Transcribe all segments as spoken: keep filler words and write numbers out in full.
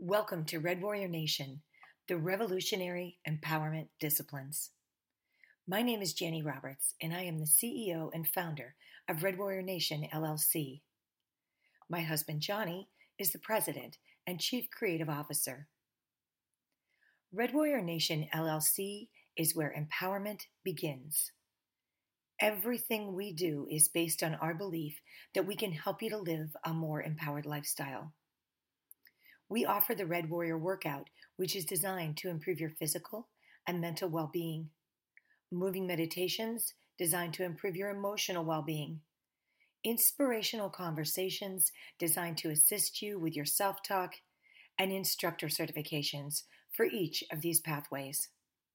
Welcome to Red Warrior Nation, the revolutionary empowerment disciplines. My name is Jenny Roberts, and I am the C E O and founder of Red Warrior Nation, L L C. My husband, Johnny, is the president and chief creative officer. Red Warrior Nation, L L C is where empowerment begins. Everything we do is based on our belief that we can help you to live a more empowered lifestyle. We offer the Red Warrior Workout, which is designed to improve your physical and mental well-being. Moving meditations designed to improve your emotional well-being. Inspirational conversations designed to assist you with your self-talk, and instructor certifications for each of these pathways.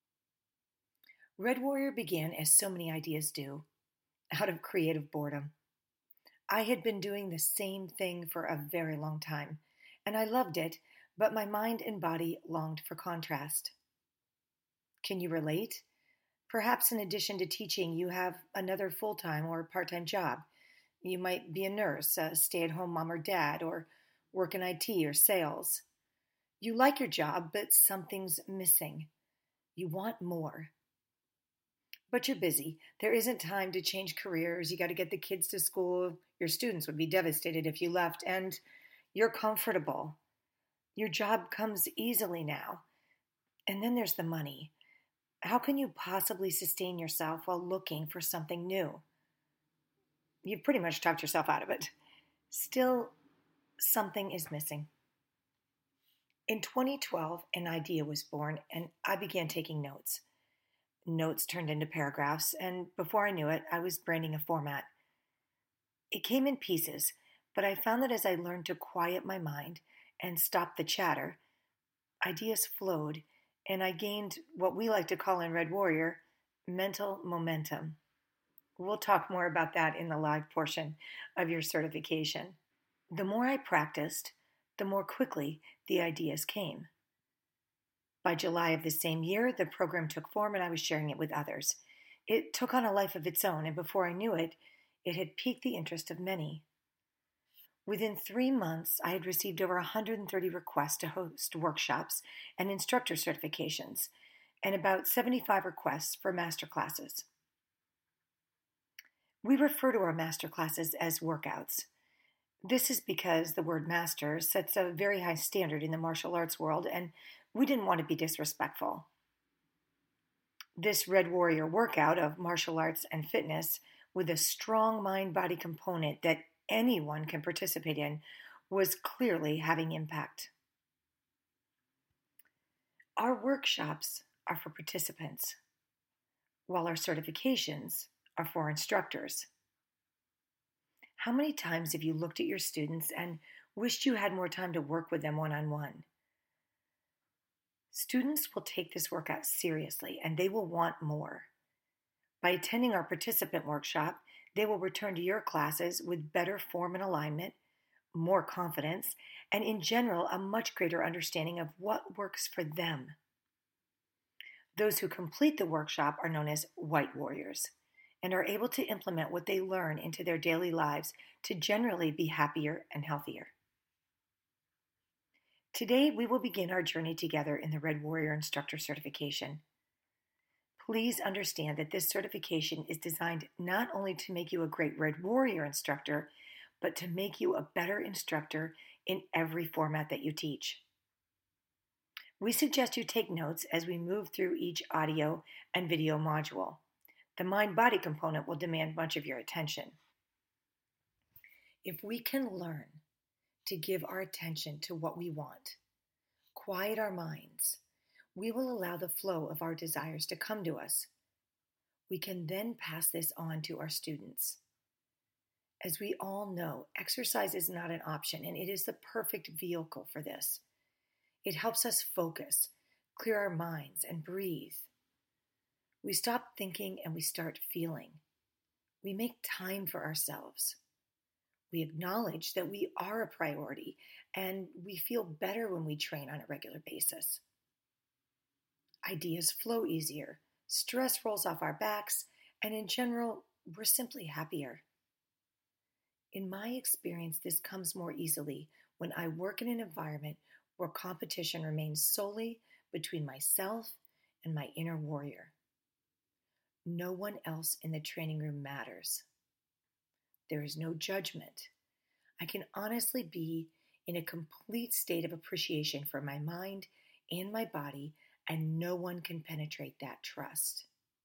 Red Warrior began as so many ideas do, out of creative boredom. I had been doing the same thing for a very long time, and I loved it, but my mind and body longed for contrast. Can you relate? Perhaps in addition to teaching, you have another full-time or part-time job. You might be a nurse, a stay-at-home mom or dad, or work in I T or sales. You like your job, but something's missing. You want more. But you're busy. There isn't time to change careers. You got to get the kids to school. Your students would be devastated if you left, and you're comfortable. Your job comes easily now. And then there's the money. How can you possibly sustain yourself while looking for something new? You've pretty much talked yourself out of it. Still, something is missing. In twenty twelve, an idea was born, and I began taking notes. Notes turned into paragraphs, and before I knew it, I was branding a format. It came in pieces, but I found that as I learned to quiet my mind and stop the chatter, ideas flowed, and I gained what we like to call in Red Warrior, mental momentum. We'll talk more about that in the live portion of your certification. The more I practiced, the more quickly the ideas came. By July of the same year, the program took form and I was sharing it with others. It took on a life of its own, and before I knew it, it had piqued the interest of many. Within three months, I had received over one hundred thirty requests to host workshops and instructor certifications, and about seventy-five requests for masterclasses. We refer to our masterclasses as workouts. This is because the word master sets a very high standard in the martial arts world, and we didn't want to be disrespectful. This Red Warrior workout of martial arts and fitness with a strong mind-body component that anyone can participate in was clearly having impact. Our workshops are for participants, while our certifications are for instructors. How many times have you looked at your students and wished you had more time to work with them one-on-one? Students will take this workout seriously, and they will want more. By attending our participant workshop, they will return to your classes with better form and alignment, more confidence, and in general, a much greater understanding of what works for them. Those who complete the workshop are known as White Warriors and are able to implement what they learn into their daily lives to generally be happier and healthier. Today, we will begin our journey together in the Red Warrior Instructor Certification. Please understand that this certification is designed not only to make you a great Red Warrior instructor, but to make you a better instructor in every format that you teach. We suggest you take notes as we move through each audio and video module. The mind-body component will demand much of your attention. If we can learn to give our attention to what we want, quiet our minds, we will allow the flow of our desires to come to us. We can then pass this on to our students. As we all know, exercise is not an option, and it is the perfect vehicle for this. It helps us focus, clear our minds, and breathe. We stop thinking and we start feeling. We make time for ourselves. We acknowledge that we are a priority, and we feel better when we train on a regular basis. Ideas flow easier, stress rolls off our backs, and in general, we're simply happier. In my experience, this comes more easily when I work in an environment where competition remains solely between myself and my inner warrior. No one else in the training room matters. There is no judgment. I can honestly be in a complete state of appreciation for my mind and my body, and no one can penetrate that trust.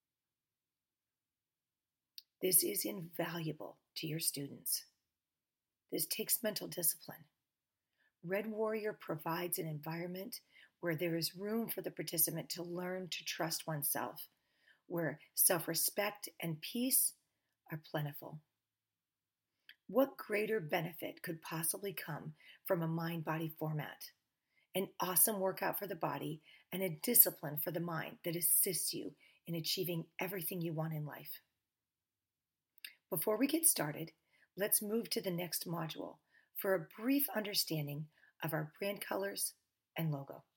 This is invaluable to your students. This takes mental discipline. Red Warrior provides an environment where there is room for the participant to learn to trust oneself, where self-respect and peace are plentiful. What greater benefit could possibly come from a mind-body format? An awesome workout for the body and a discipline for the mind that assists you in achieving everything you want in life. Before we get started, let's move to the next module for a brief understanding of our brand colors and logo.